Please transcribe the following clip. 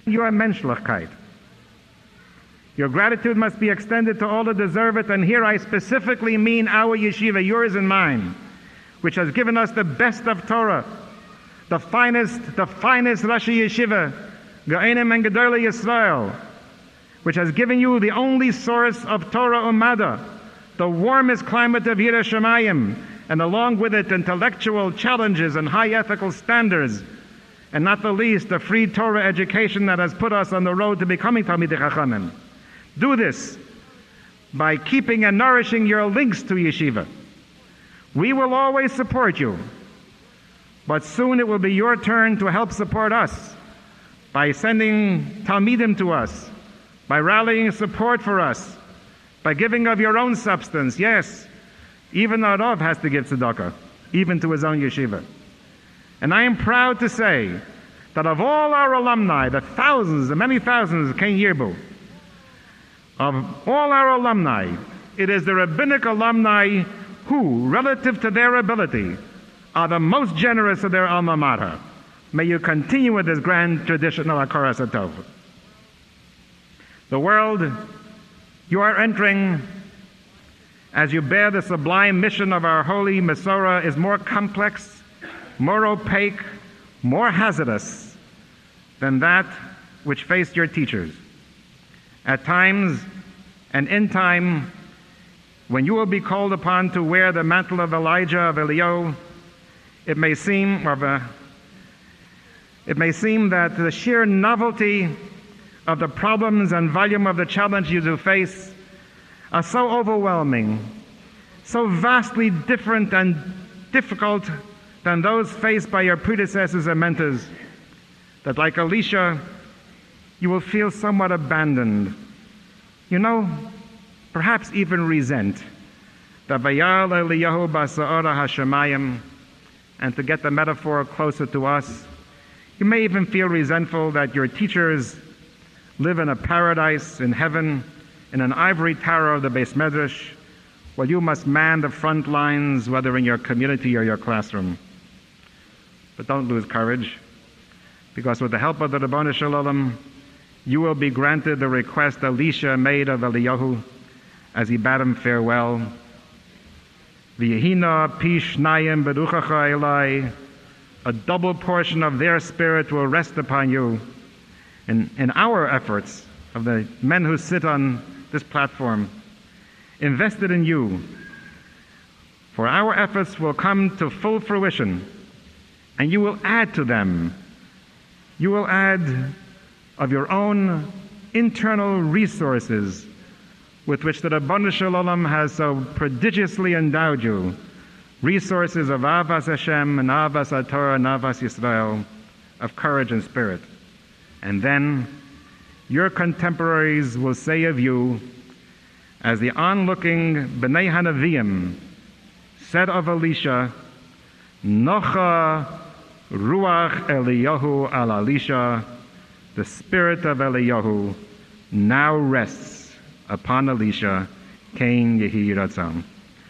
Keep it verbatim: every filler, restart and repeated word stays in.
your Menschlichkeit. Your gratitude must be extended to all that deserve it, and here I specifically mean our yeshiva, yours and mine, which has given us the best of Torah, the finest, the finest Rashi Yeshiva, Ge'enim and Gedolei Yisrael, which has given you the only source of Torah Umada, the warmest climate of Yiras Shamayim, and along with it intellectual challenges and high ethical standards, and not the least the free Torah education that has put us on the road to becoming Talmidei Chachamim. Do this by keeping and nourishing your links to yeshiva. We will always support you, but soon it will be your turn to help support us by sending Talmidim to us, by rallying support for us, by giving of your own substance. Yes, even the Rav has to give tzedakah, even to his own yeshiva. And I am proud to say that of all our alumni, the thousands, the many thousands of Ken Yirbu, of all our alumni, it is the rabbinic alumni who, relative to their ability, are the most generous of their alma mater. May you continue with this grand tradition of Hakaras Hatov. The world you are entering as you bear the sublime mission of our holy Mesorah is more complex, more opaque, more hazardous than that which faced your teachers. At times, and in time, when you will be called upon to wear the mantle of Elijah, of Eliyahu, it may seem, of a, it may seem that the sheer novelty of the problems and volume of the challenge you do face are so overwhelming, so vastly different and difficult than those faced by your predecessors and mentors, that like Elisha, you will feel somewhat abandoned. You know, perhaps even resent the Vayal Eliyahu Basa'ara Hashemayim, and to get the metaphor closer to us, you may even feel resentful that your teachers live in a paradise in heaven, in an ivory tower of the Beis Medrash, while you must man the front lines, whether in your community or your classroom. But don't lose courage, because with the help of the Ribono Shel Olam, you will be granted the request Elisha made of Eliyahu as he bade him farewell. V'yehina pi shnayim beruchacha elai, a double portion of their spirit will rest upon you. In, in our efforts, of the men who sit on this platform, invested in you, for our efforts will come to full fruition, and you will add to them. You will add of your own internal resources with which the Ribono Shel Olam has so prodigiously endowed you, resources of Avas Hashem and Avas HaTorah and Avas Yisrael, of courage and spirit. And then your contemporaries will say of you, as the onlooking B'nai Hanavim said of Elisha, Nocha Ruach Eliyahu al Elisha, the spirit of Eliyahu now rests upon Elisha, Ken Yehi Ratzon.